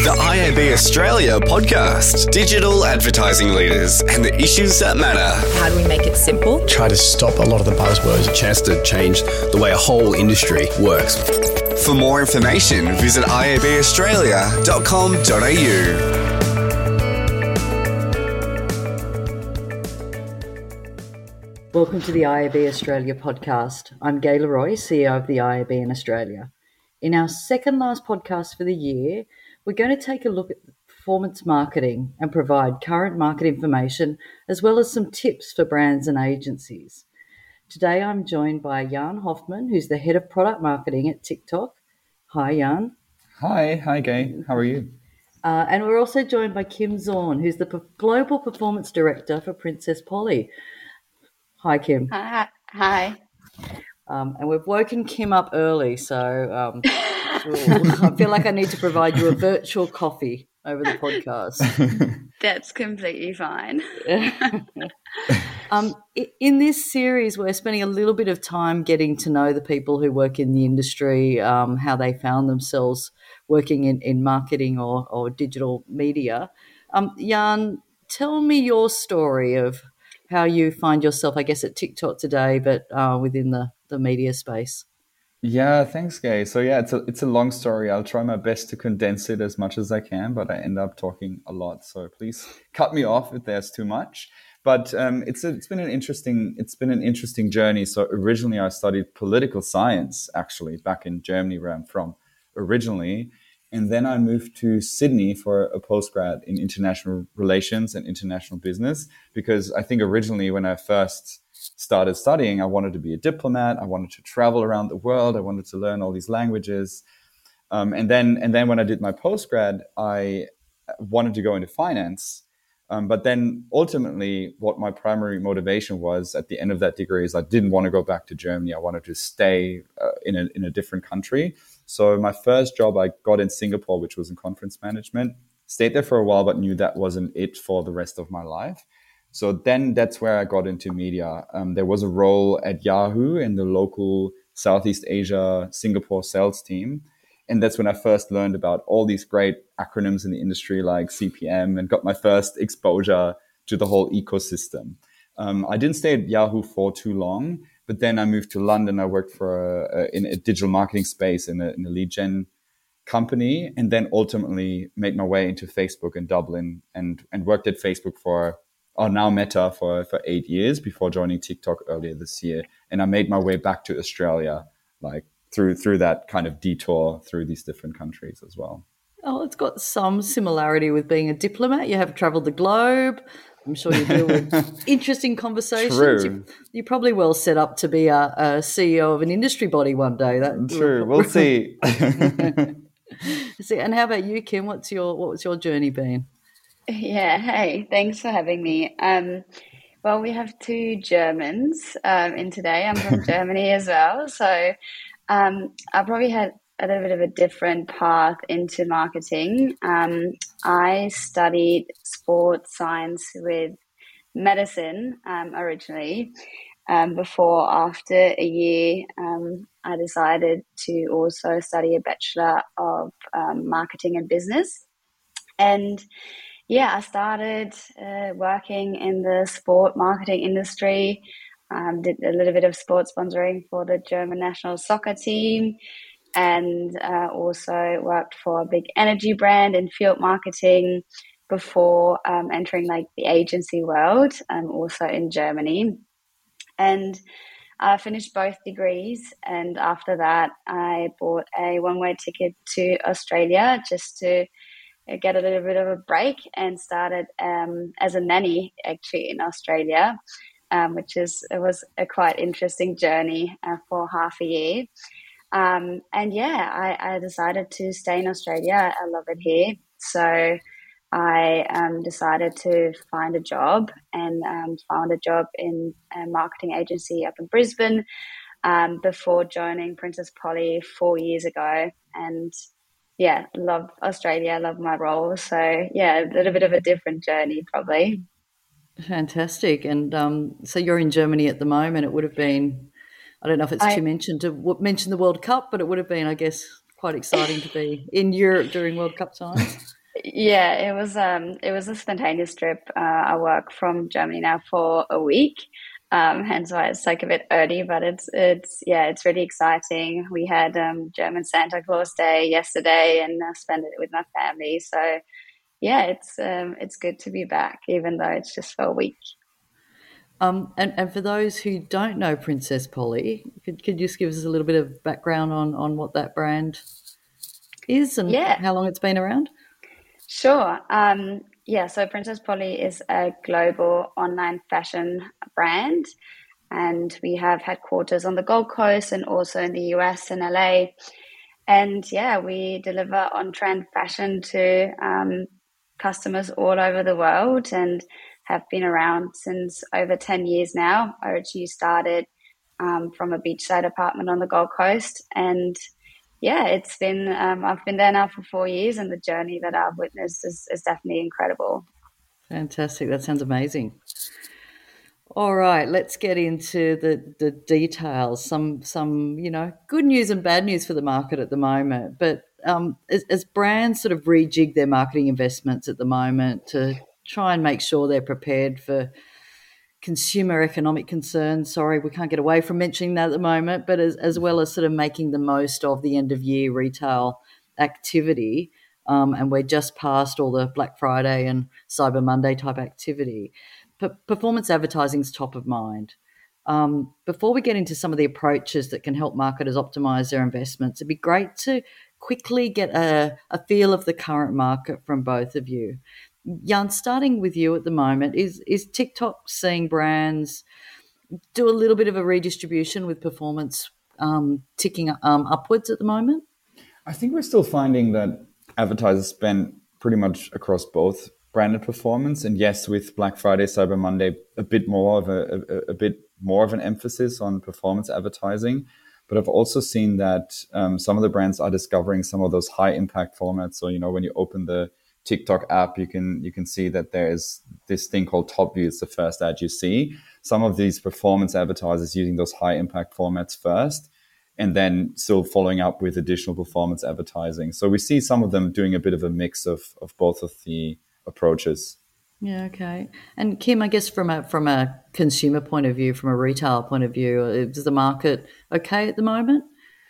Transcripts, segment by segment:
The IAB Australia podcast. Digital advertising leaders and the issues that matter. How do we make it simple? Try to stop a lot of the buzzwords. A chance to change the way a whole industry works. For more information, visit iabaustralia.com.au. Welcome to the IAB Australia podcast. I'm Gay Leroy, CEO of the IAB in Australia. In our second last podcast for the year, we're going to take a look at performance marketing and provide current market information as well as some tips for brands and agencies. Today I'm joined by Jan Hoffman, who's the head of product marketing at TikTok. Hi, Jan. Hi, Gay. How are you? And we're also joined by Kim Zorn, who's the global performance director for Princess Polly. Hi, Kim. Hi. And we've woken Kim up early, so I feel like I need to provide you a virtual coffee over the podcast. That's completely fine. In this series, we're spending a little bit of time getting to know the people who work in the industry, how they found themselves working in marketing or digital media. Jan, tell me your story of how you find yourself, I guess, at TikTok today, but within the media space. Yeah, thanks, Gay. So yeah, it's a long story. I'll try my best to condense it as much as I can, but I end up talking a lot. So please cut me off if there's too much. But it's been an interesting journey. So originally I studied political science, actually, back in Germany, where I'm from originally. And then I moved to Sydney for a postgrad in international relations and international business, because I think originally when I first started studying, I wanted to be a diplomat. I wanted to travel around the world. I wanted to learn all these languages. And then when I did my postgrad, I wanted to go into finance. But then ultimately what my primary motivation was at the end of that degree is I didn't want to go back to Germany. I wanted to stay in a different country. So my first job I got in Singapore, which was in conference management, stayed there for a while, but knew that wasn't it for the rest of my life. So then that's where I got into media. There was a role at Yahoo in the local Southeast Asia Singapore sales team. And that's when I first learned about all these great acronyms in the industry like CPM and got my first exposure to the whole ecosystem. I didn't stay at Yahoo for too long, but then I moved to London. I worked in a digital marketing space in a lead gen company, and then ultimately made my way into Facebook in Dublin and worked at Facebook now Meta for 8 years before joining TikTok earlier this year. And I made my way back to Australia, like through that kind of detour through these different countries as well. Oh, it's got some similarity with being a diplomat. You have traveled the globe. I'm sure you deal with interesting conversations. True. You're probably well set up to be a CEO of an industry body one day. True. We'll see. See, and how about you, Kim? What's your journey been? Yeah, hey, thanks for having me. Well, we have two Germans in today. I'm from Germany as well. So I probably had a little bit of a different path into marketing. I studied sports science with medicine originally. After a year, I decided to also study a Bachelor of Marketing and Business. And yeah, I started working in the sport marketing industry, did a little bit of sports sponsoring for the German national soccer team, and also worked for a big energy brand in field marketing before entering like the agency world, also in Germany. And I finished both degrees, and after that I bought a one-way ticket to Australia just to get a little bit of a break, and started as a nanny actually in Australia, it was a quite interesting journey for half a year. I decided to stay in Australia. I love it here. So I decided to find a job, and found a job in a marketing agency up in Brisbane before joining Princess Polly 4 years ago. And yeah, love Australia, love my role. So yeah, a little bit of a different journey probably. Fantastic. And so you're in Germany at the moment. It would have been, I don't know if it's too mentioned to mention the World Cup, but it would have been, I guess, quite exciting to be in Europe during World Cup time. Yeah, it was a spontaneous trip. I work from Germany now for a week, hence why it's like a bit early, but it's really exciting. We had German Santa Claus Day yesterday, and I spent it with my family. So yeah, it's good to be back, even though it's just for a week. And for those who don't know Princess Polly, could you just give us a little bit of background on what that brand is and Yeah, how long it's been around? sure. Yeah, so Princess Polly is a global online fashion brand, and we have headquarters on the Gold Coast and also in the US and LA. And yeah, we deliver on trend fashion to customers all over the world and have been around since over 10 years now. I originally started from a beachside apartment on the Gold Coast. And yeah, I've been there now for 4 years, and the journey that I've witnessed is definitely incredible. Fantastic. That sounds amazing. All right, let's get into the details. Some good news and bad news for the market at the moment. But as brands sort of rejig their marketing investments at the moment to try and make sure they're prepared for consumer economic concerns. Sorry, we can't get away from mentioning that at the moment, but as well as sort of making the most of the end of year retail activity. And we're just past all the Black Friday and Cyber Monday type activity. Performance advertising is top of mind. Before we get into some of the approaches that can help marketers optimize their investments, it'd be great to quickly get a feel of the current market from both of you. Jan, starting with you at the moment, is TikTok seeing brands do a little bit of a redistribution with performance ticking upwards at the moment? I think we're still finding that advertisers spend pretty much across both branded performance, and yes, with Black Friday, Cyber Monday, a bit more of an emphasis on performance advertising. But I've also seen that some of the brands are discovering some of those high impact formats. So when you open the TikTok app, you can see that there is this thing called Top View. It's the first ad you see. Some of these performance advertisers using those high impact formats first, and then still following up with additional performance advertising. So we see some of them doing a bit of a mix of both of the approaches. Yeah, okay. And Kim, I guess from a consumer point of view, from a retail point of view, is the market okay at the moment?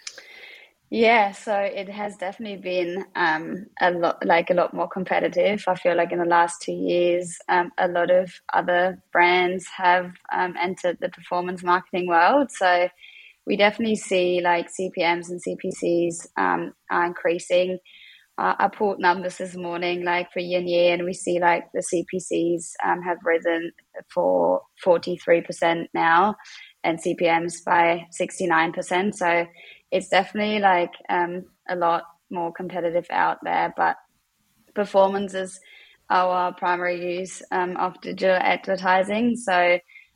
Yeah, so it has definitely been a lot more competitive. I feel like in the last 2 years, a lot of other brands have entered the performance marketing world. So we definitely see like CPMs and CPCs are increasing. I pulled numbers this morning, like for year, and we see like the CPCs have risen for 43% now, and CPMs by 69%. So it's definitely like a lot more competitive out there, but performance is our primary use of digital advertising. So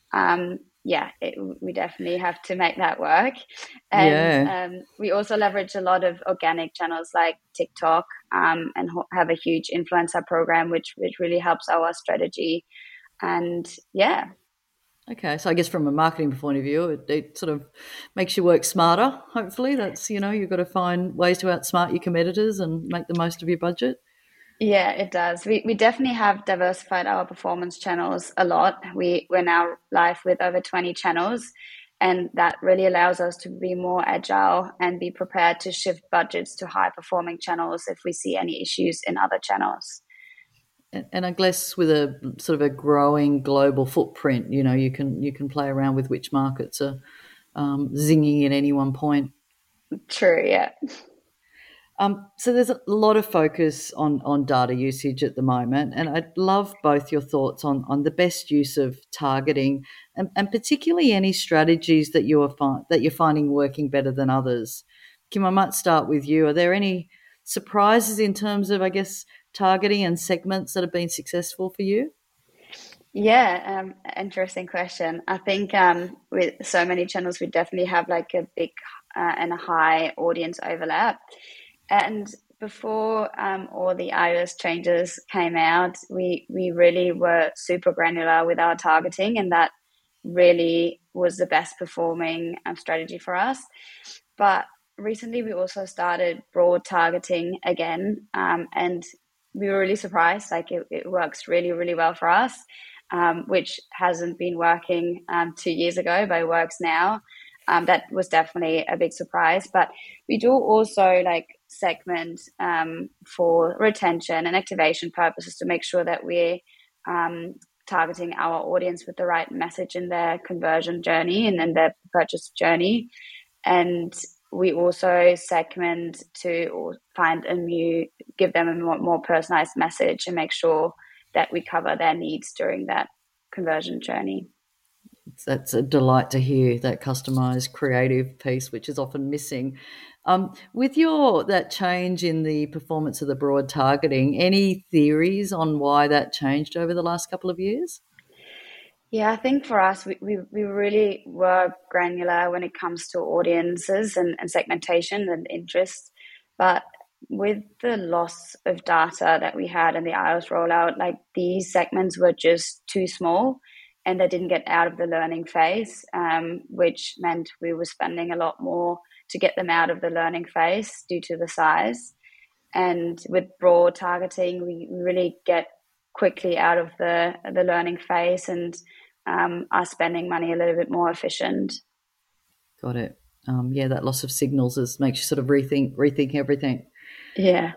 we definitely have to make that work. And we also leverage a lot of organic channels like TikTok and have a huge influencer program, which really helps our strategy. And yeah. Okay, so I guess from a marketing point of view, it sort of makes you work smarter. Hopefully, that's you've got to find ways to outsmart your competitors and make the most of your budget. Yeah, it does. We definitely have diversified our performance channels a lot. We're now live with over 20 channels, and that really allows us to be more agile and be prepared to shift budgets to high performing channels if we see any issues in other channels. And I guess with a sort of a growing global footprint, you can play around with which markets are zinging at any one point. True, yeah. So there's a lot of focus on data usage at the moment, and I'd love both your thoughts on the best use of targeting, and particularly any strategies that you're finding working better than others. Kim, I might start with you. Are there any surprises in terms of, I guess, targeting and segments that have been successful for you? Yeah, interesting question. I think with so many channels, we definitely have like a big and a high audience overlap. And before all the iOS changes came out, we really were super granular with our targeting, and that really was the best performing strategy for us. But recently we also started broad targeting again, and we were really surprised. Like it works really, really well for us, which hasn't been working 2 years ago, but it works now. That was definitely a big surprise. But we do also like segment for retention and activation purposes to make sure that we're targeting our audience with the right message in their conversion journey and then their purchase journey. And we also segment to find give them a more personalized message and make sure that we cover their needs during that conversion journey. That's a delight to hear, that customized creative piece, which is often missing. With that change in the performance of the broad targeting, any theories on why that changed over the last couple of years? Yeah, I think for us, we really were granular when it comes to audiences and segmentation and interest. But with the loss of data that we had in the iOS rollout, like these segments were just too small and they didn't get out of the learning phase, which meant we were spending a lot more to get them out of the learning phase due to the size. And with broad targeting, we really get quickly out of the learning phase and are spending money a little bit more efficient. Got it. That loss of signals makes you sort of rethink everything. Yeah.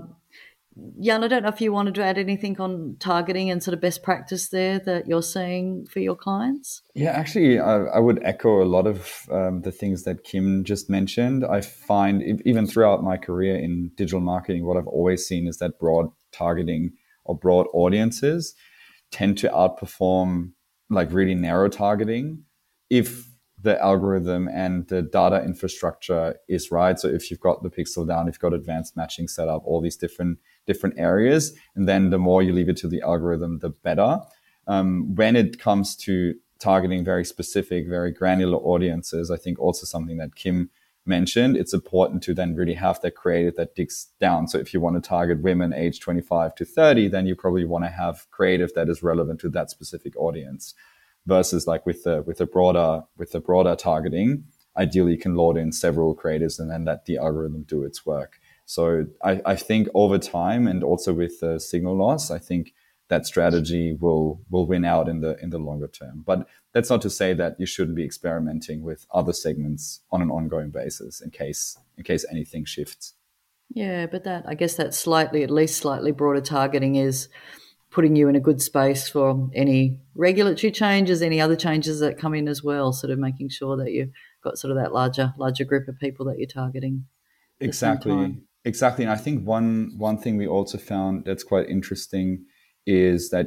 Jan, I don't know if you wanted to add anything on targeting and sort of best practice there that you're seeing for your clients. Yeah, actually, I would echo a lot of the things that Kim just mentioned. I find even throughout my career in digital marketing, what I've always seen is that broad targeting or broad audiences tend to outperform like really narrow targeting if the algorithm and the data infrastructure is right. So if you've got the pixel down, if you've got advanced matching set up, all these different areas, and then the more you leave it to the algorithm, the better. When it comes to targeting very specific, very granular audiences, I think also something that Kim mentioned, it's important to then really have that creative that digs down. So if you want to target women aged 25 to 30, then you probably want to have creative that is relevant to that specific audience. Versus like with the broader targeting, ideally you can load in several creatives and then let the algorithm do its work. So I think over time, and also with the signal loss, I think that strategy will win out in the longer term. But that's not to say that you shouldn't be experimenting with other segments on an ongoing basis in case anything shifts. Yeah, but I guess that at least slightly broader targeting is putting you in a good space for any regulatory changes, any other changes that come in as well, sort of making sure that you've got sort of that larger group of people that you're targeting. Exactly. And I think one thing we also found that's quite interesting is that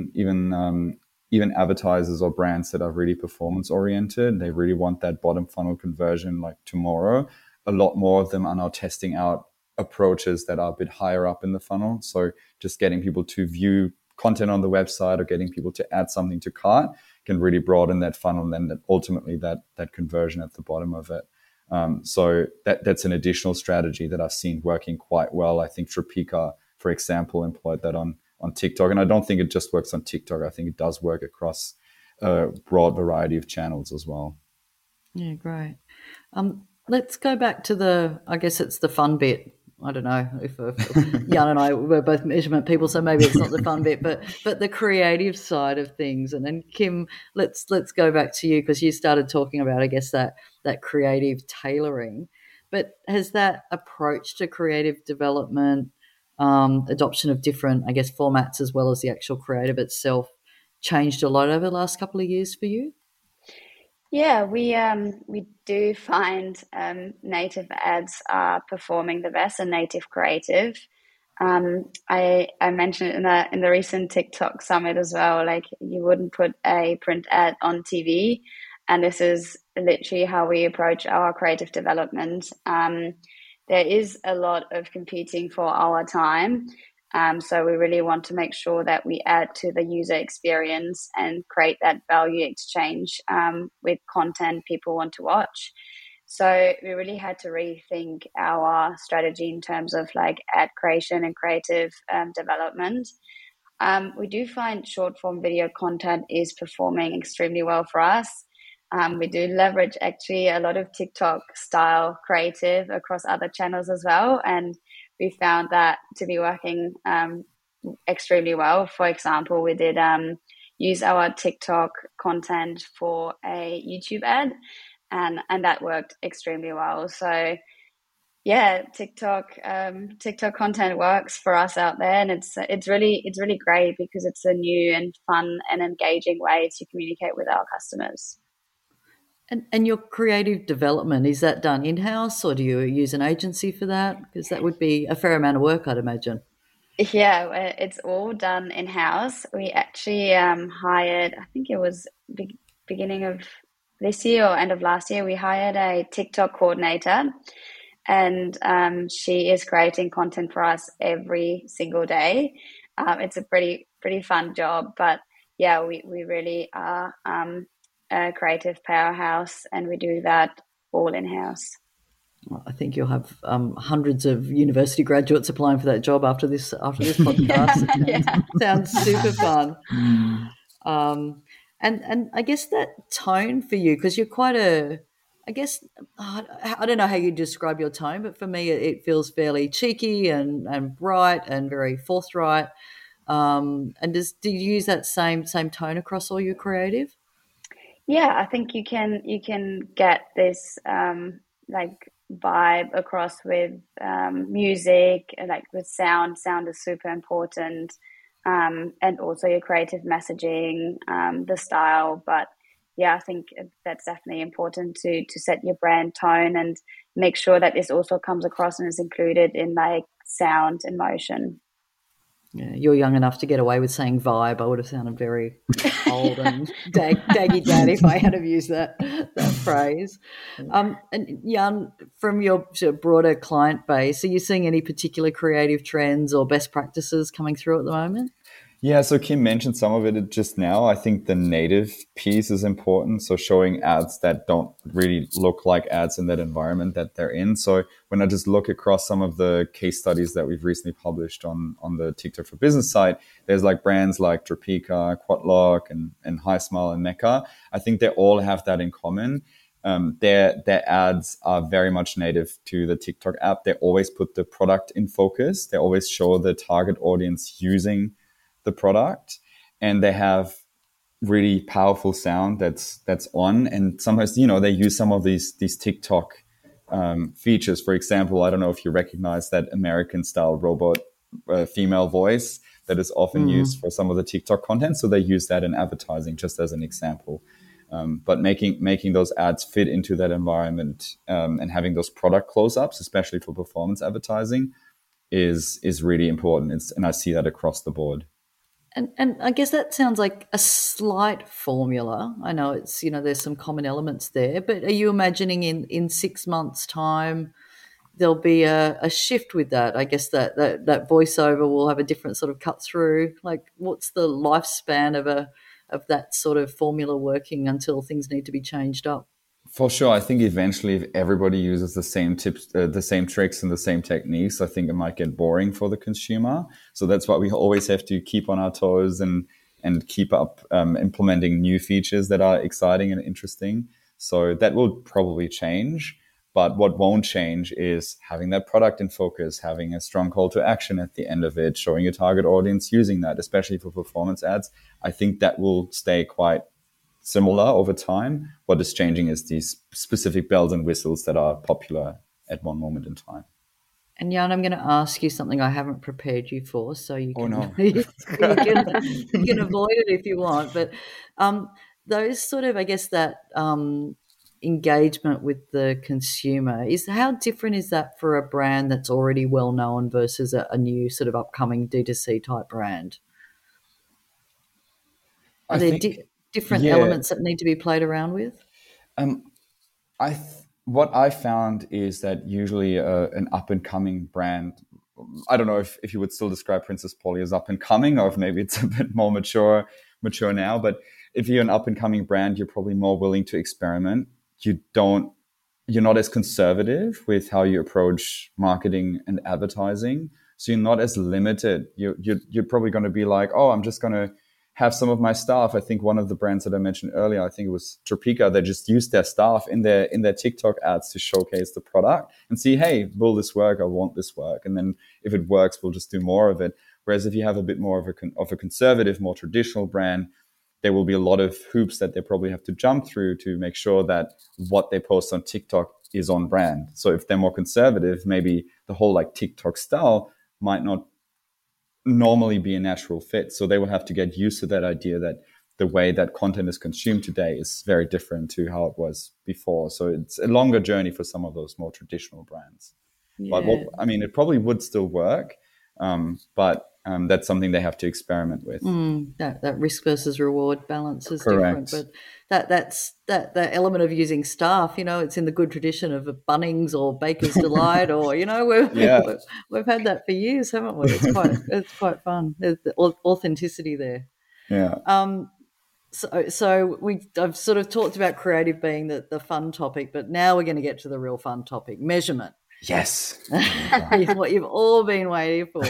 even advertisers or brands that are really performance oriented, they really want that bottom funnel conversion like tomorrow. A lot more of them are now testing out approaches that are a bit higher up in the funnel. So just getting people to view content on the website or getting people to add something to cart can really broaden that funnel and then ultimately that conversion at the bottom of it. So that's an additional strategy that I've seen working quite well. I think Tropica, for example, employed that on TikTok. And I don't think it just works on TikTok. I think it does work across a broad variety of channels as well. Yeah, great. Let's go back to I guess it's the fun bit. I don't know if Jan and I were both measurement people, so maybe it's not the fun bit, but the creative side of things. And then Kim, let's go back to you because you started talking about, I guess, that creative tailoring. But has that approach to creative development, adoption of different, I guess, formats as well as the actual creative itself changed a lot over the last couple of years for you? Yeah, we do find native ads are performing the best and native creative. I mentioned it in the recent TikTok summit as well. Like you wouldn't put a print ad on TV, and this is literally how we approach our creative development. There is a lot of competing for our time. So we really want to make sure that we add to the user experience and create that value exchange with content people want to watch. So we really had to rethink our strategy in terms of like ad creation and creative development. We do find short form video content is performing extremely well for us. We do leverage actually a lot of TikTok style creative across other channels as well. And we found that to be working extremely well. For example, we did use our TikTok content for a YouTube ad, and that worked extremely well. So yeah, TikTok content works for us out there, and it's really great because it's a new and fun and engaging way to communicate with our customers. And your creative development, is that done in-house, or do you use an agency for that? Because that would be a fair amount of work, I'd imagine. Yeah, it's all done in-house. We actually hired, I think it was beginning of this year or end of last year, we hired a TikTok coordinator, and she is creating content for us every single day. It's a pretty fun job, but yeah, we really are a creative powerhouse, and we do that all in-house. I think you'll have hundreds of university graduates applying for that job after this podcast. Sounds super fun. And I guess that tone for you, because you're quite I don't know how you describe your tone, but for me it feels fairly cheeky and bright and very forthright. And do you use that same tone across all your creative? Yeah, I think you can get this like vibe across with music, like with sound. Sound is super important, and also your creative messaging, the style. But yeah, I think that's definitely important to set your brand tone and make sure that this also comes across and is included in like sound and motion. Yeah, you're young enough to get away with saying vibe. I would have sounded very old and daggy dad if I had to use that phrase. And Jan, from your sort of broader client base, are you seeing any particular creative trends or best practices coming through at the moment? Yeah, so Kim mentioned some of it just now. I think the native piece is important. So showing ads that don't really look like ads in that environment that they're in. So when I just look across some of the case studies that we've recently published on the TikTok for Business site, there's like brands like Tropika, Quadlock, and HiSmile and Mecca. I think they all have that in common. Their ads are very much native to the TikTok app. They always put the product in focus. They always show the target audience using the product, and they have really powerful sound that's on. And sometimes, they use some of these TikTok features. For example, I don't know if you recognize that American style robot female voice that is often used for some of the TikTok content. So they use that in advertising, just as an example. But making those ads fit into that environment and having those product close-ups, especially for performance advertising, is really important. And I see that across the board. And I guess that sounds like a slight formula. I know it's, there's some common elements there, but are you imagining in 6 months' time there'll be a shift with that? I guess that voiceover will have a different sort of cut through. Like, what's the lifespan of that sort of formula working until things need to be changed up? For sure. I think eventually if everybody uses the same tips, the same tricks and the same techniques, I think it might get boring for the consumer. So that's why we always have to keep on our toes and keep up implementing new features that are exciting and interesting. So that will probably change. But what won't change is having that product in focus, having a strong call to action at the end of it, showing your target audience using that, especially for performance ads. I think that will stay quite similar over time. What is changing is these specific bells and whistles that are popular at one moment in time. And Jan, I'm going to ask you something I haven't prepared you for, so you can, you can avoid it if you want. But those sort of, I guess, that engagement with the consumer, how different is that for a brand that's already well known versus a new sort of upcoming D2C type brand? Are there different elements that need to be played around with? What I found is that usually an up-and-coming brand, I don't know if you would still describe Princess Polly as up-and-coming, or if maybe it's a bit more mature now, but if you're an up-and-coming brand, you're probably more willing to experiment. You're not as conservative with how you approach marketing and advertising, so you're not as limited. You're probably going to be like, oh, I'm just going to have some of my staff. I think one of the brands that I mentioned earlier, I think it was Tropica, they just used their staff in their TikTok ads to showcase the product and see, hey, will this work? I want this work. And then if it works, we'll just do more of it. Whereas if you have a bit more of a conservative, more traditional brand, there will be a lot of hoops that they probably have to jump through to make sure that what they post on TikTok is on brand. So if they're more conservative, maybe the whole like TikTok style might not normally be a natural fit. So they will have to get used to that idea that the way that content is consumed today is very different to how it was before. So it's a longer journey for some of those more traditional brands. Yeah. But it probably would still work, but that's something they have to experiment with. That risk versus reward balance is correct. Different, but that's that element of using staff. It's in the good tradition of a Bunnings or Baker's Delight, or we've had that for years, haven't we? It's quite fun. There's the authenticity there. Yeah. So I've sort of talked about creative being the fun topic, but now we're going to get to the real fun topic: measurement. Yes. What you've all been waiting for.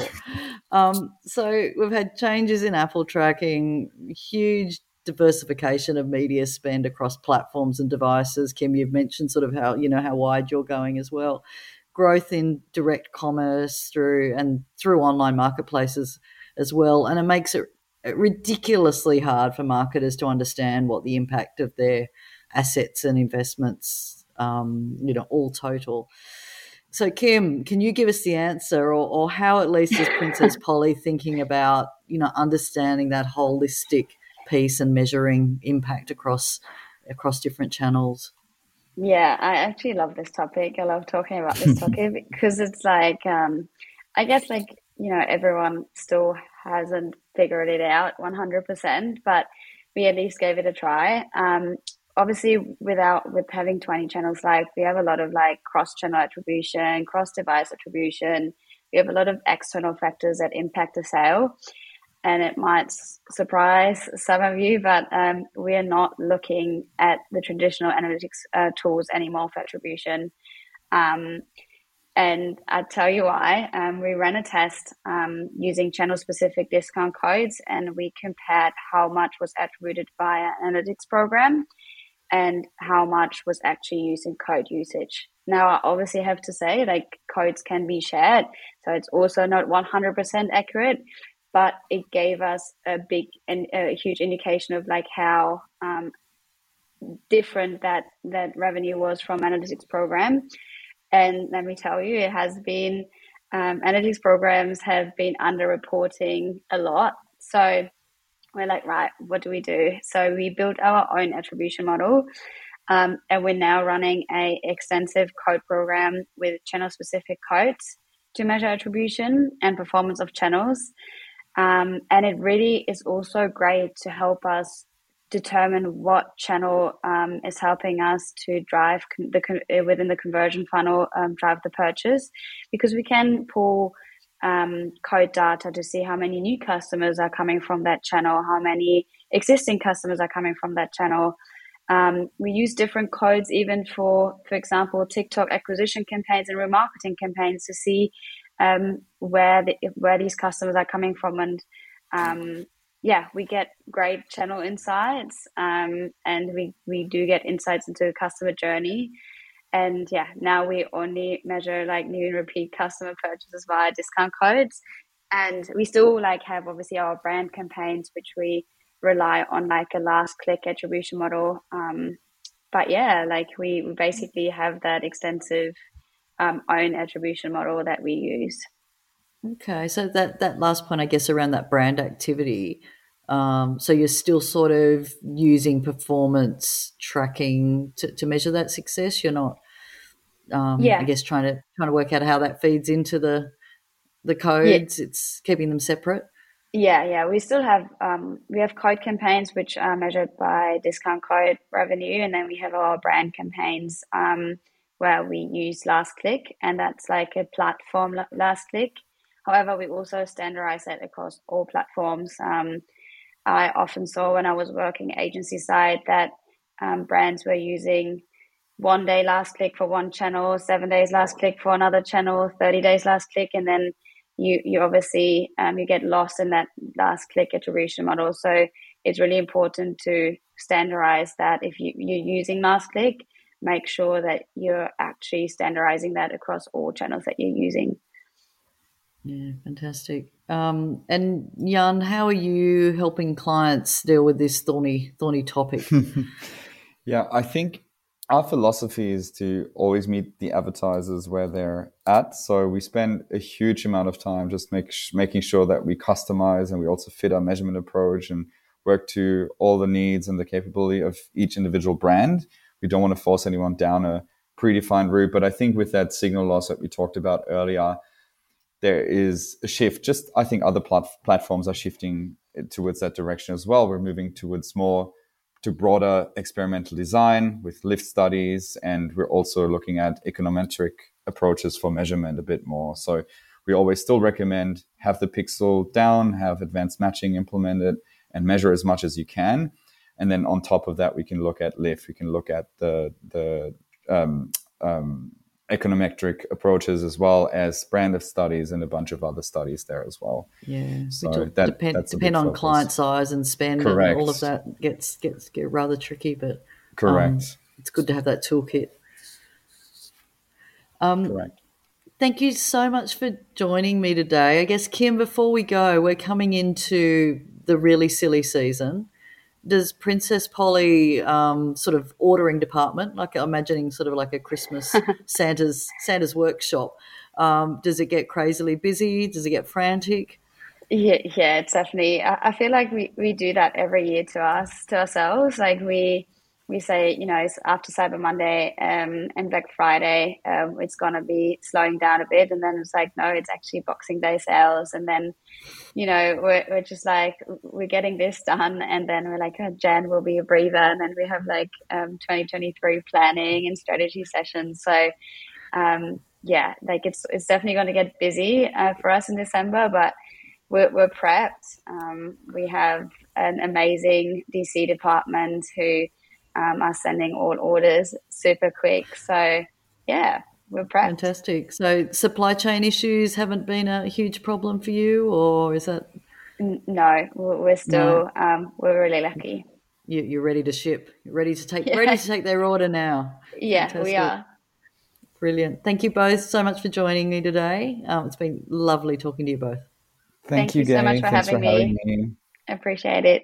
So we've had changes in Apple tracking, huge diversification of media spend across platforms and devices. Kim, you've mentioned sort of how wide you're going as well. Growth in direct commerce through online marketplaces as well. And it makes it ridiculously hard for marketers to understand what the impact of their assets and investments, all total. So, Kim, can you give us the answer, or how at least is Princess Polly thinking about, understanding that holistic piece and measuring impact across different channels? Yeah, I actually love this topic. I love talking about this topic because it's like, I guess everyone still hasn't figured it out 100%, but we at least gave it a try. Obviously, with having 20 channels live, we have a lot of cross-channel attribution, cross-device attribution. We have a lot of external factors that impact the sale. And it might surprise some of you, but we are not looking at the traditional analytics tools anymore for attribution. And I'll tell you why. We ran a test using channel-specific discount codes, and we compared how much was attributed via analytics program and how much was actually used in code usage. Now, I obviously have to say, codes can be shared, so it's also not 100% accurate, but it gave us a huge indication of how different that revenue was from analytics program. And let me tell you, it has been, analytics programs have been underreporting a lot. So we're like, right, what do we do? So we built our own attribution model, and we're now running a extensive code program with channel-specific codes to measure attribution and performance of channels. And it really is also great to help us determine what channel is helping us to drive within the conversion funnel, drive the purchase, because we can pull code data to see how many new customers are coming from that channel, how many existing customers are coming from that channel. We use different codes even for example, TikTok acquisition campaigns and remarketing campaigns to see where these customers are coming from. And we get great channel insights, and we do get insights into the customer journey. And now we only measure new and repeat customer purchases via discount codes. And we still have obviously our brand campaigns, which we rely on a last click attribution model. But we basically have that extensive own attribution model that we use. Okay, so that last point, I guess, around that brand activity. So you're still sort of using performance tracking to measure that success. You're not, I guess, trying to work out how that feeds into the codes. Yeah. It's keeping them separate. Yeah. We still have we have code campaigns which are measured by discount code revenue, and then we have our brand campaigns where we use last click, and that's a platform last click. However, we also standardize that across all platforms. I often saw when I was working agency side that brands were using 1 day last click for one channel, 7 days last click for another channel, 30 days last click, and then you obviously you get lost in that last click attribution model. So it's really important to standardize that. If you're using last click, make sure that you're actually standardizing that across all channels that you're using. Yeah, fantastic. And Jan, how are you helping clients deal with this thorny topic? Yeah, I think our philosophy is to always meet the advertisers where they're at. So we spend a huge amount of time just making sure that we customize and we also fit our measurement approach and work to all the needs and the capability of each individual brand. We don't want to force anyone down a predefined route. But I think with that signal loss that we talked about earlier, there is a shift. Just I think other platforms are shifting towards that direction as well. We're moving towards more to broader experimental design with lift studies, and we're also looking at econometric approaches for measurement a bit more. So we always still recommend have the pixel down, have advanced matching implemented, and measure as much as you can. And then on top of that, we can look at lift. We can look at the econometric approaches as well as brand studies and a bunch of other studies there as well. Yeah, so that's depend on client size and spend. Correct. And all of that gets rather tricky, but correct. It's good to have that toolkit. Correct. Thank you so much for joining me today. I guess, Kim, before we go, we're coming into the really silly season. Does Princess Polly sort of ordering department, like I'm imagining sort of like a Christmas Santa's workshop, does it get crazily busy? Does it get frantic? Yeah, it's definitely. I feel like we do that every year to ourselves. Like we say, it's after Cyber Monday and Black Friday, it's going to be slowing down a bit. And then it's like, no, it's actually Boxing Day sales. And then, we're just like, we're getting this done. And then we're like, Jan will be a breather. And then we have like 2023 planning and strategy sessions. So, like it's definitely going to get busy for us in December, but we're prepped. We have an amazing DC department who are sending all orders super quick. So, yeah, we're prepped. Fantastic. So supply chain issues haven't been a huge problem for you, or is that? No, we're still, we're really lucky. You're ready to ship. You're ready to take their order now. Yeah, Fantastic. We are. Brilliant. Thank you both so much for joining me today. It's been lovely talking to you both. Thank you so much for having me. I appreciate it.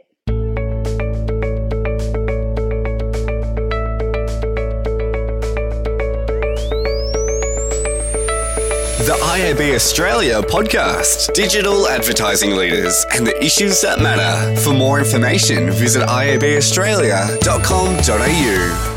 The IAB Australia podcast, digital advertising leaders and the issues that matter. For more information, visit iabaustralia.com.au.